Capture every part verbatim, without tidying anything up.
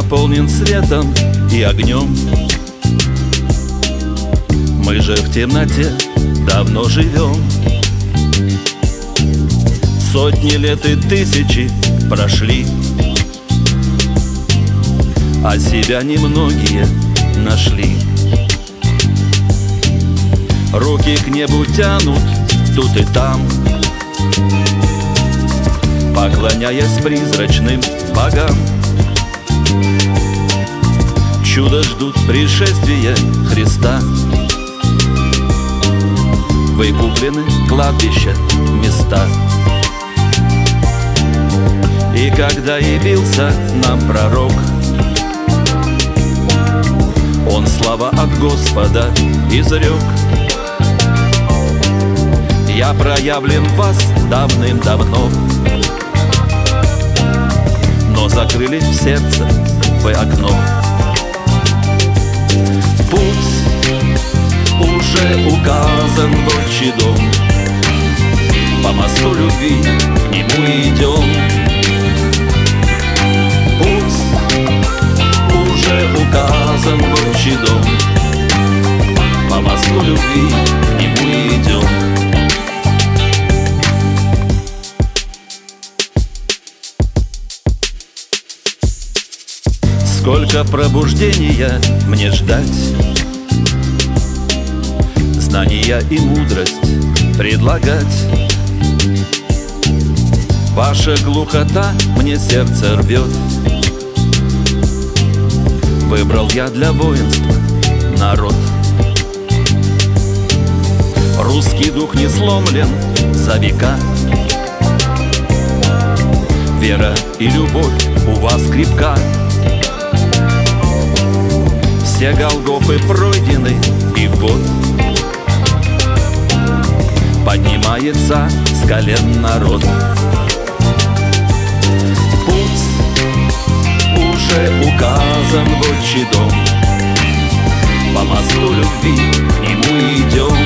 наполнен светом и огнем. Мы же в темноте давно живем. Сотни лет и тысячи прошли, а себя немногие нашли. Руки к небу тянут тут и там, поклоняясь призрачным богам. Чудо ждут пришествия Христа. Выкуплены кладбища, места. И когда явился нам пророк, он слова от Господа изрек: я проявлен в вас давным-давно, но закрыли в сердце вы окно. Путь уже указан в отчий дом, по мосту любви к нему идем. Путь уже указан в отчий дом, по мосту любви к нему идем. Сколько пробуждения мне ждать, знания и мудрость предлагать. Ваша глухота мне сердце рвет. Выбрал я для воинства народ. Русский дух не сломлен за века. Вера и любовь у вас крепка. Все Голгофы пройдены, и вот поднимается с колен народ. Путь уже указан в отчий дом, по мосту любви к нему идем.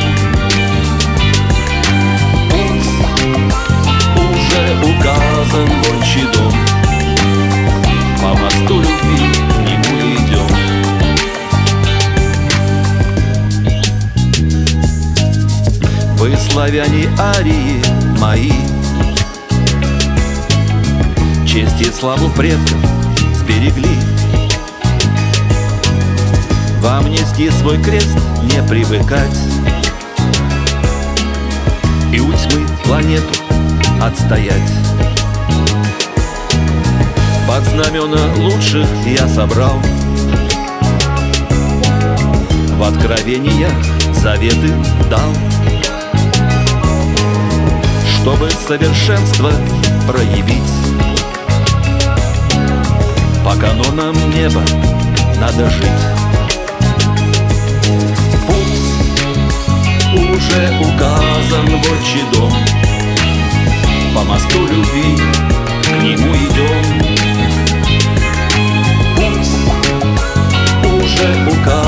Путь уже указан в отчий дом, по мосту любви к нему идем. Вы, славяне, арии мои, честь и славу предков сберегли. Вам нести свой крест не привыкать, и у тьмы планету отстоять. Под знамена лучших я собрал в откровениях заветы дал, чтобы совершенство проявить. По канонам неба надо жить. Путь уже указан в отчий дом, по мосту любви к нему идем. Путь уже указан